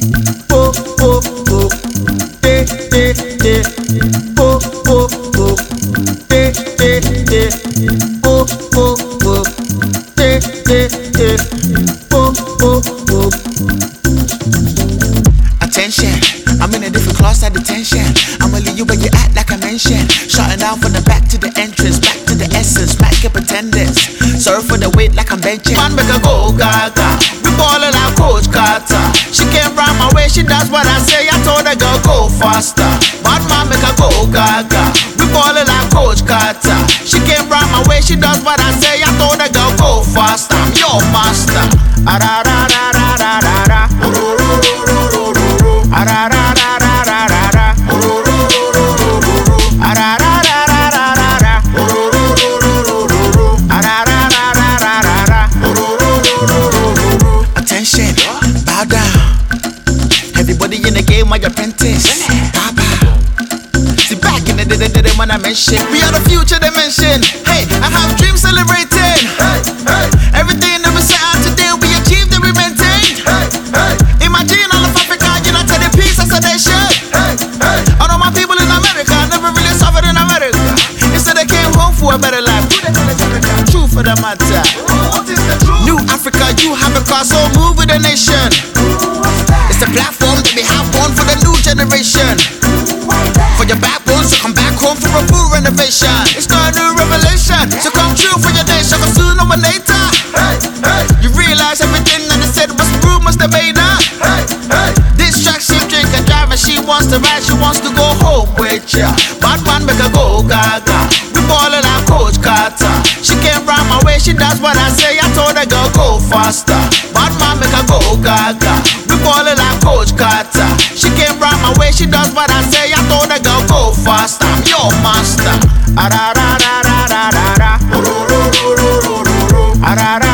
Oh, oh, oh. Eh, eh, eh. Oh, oh, oh. Eh, eh, eh. Oh, oh, oh. Eh, eh, eh. Oh, oh, oh. Attention, I'm in a different class at detention. I'ma leave you where you at like I mentioned. Shutting down from the back to the entrance, back to the essence, back up attendance. Sorry for the wait like I'm benching. Man, make her go gaga. We ballin' like Coach Carter. She came round my way, she does what I say. I told her girl go faster. Bad man make her go gaga. We ballin' like Coach Carter. She came round my way, she does what I say. I told her girl go faster. I'm your master. Ah-ra-ra-ra-ra-ra-ra-ra. Ah-ra-ra-ra-ra-ra-ra-ra. Ah-ra-ra-ra-ra-ra-ra-ra. Ah-ra-ra-ra-ra-ra-ra. Attention, bow down. Everybody in the game, my apprentice. Baba. See back in the day when I mention we are the future dimension. Hey, I have dreams celebrating. Hey, hey. Everything that we set out today, we achieved and we maintained. Hey, hey. Imagine all of Africa united in peace and sedation. Hey, hey. All of my people in America never really suffered in America. Instead they came home for a better life. Who the hell is Africa? True for the matter. What is the truth? New Africa, you have a car, so move with the nation. It's the platform that we have one for the new generation. For your backbone, so come back home for a full renovation. It's not a new revelation, so come true for your nation, but sooner or later. Hey, hey. You realize everything that they said was rumors that made her. Hey, hey. This track she drink and drive and she wants to ride, she wants to go home with ya. Bad man make her go gaga. We ballin' like Coach Carter. She came round my way, she does what I say. I told her girl go faster. Bad man make her go gaga. We ballin' like Coach Carter. She came round my way, she does what I say. I told her girl go faster. I'm your master. Ah-ra-ra-ra-ra-ra-ra. Ah-ra-ra.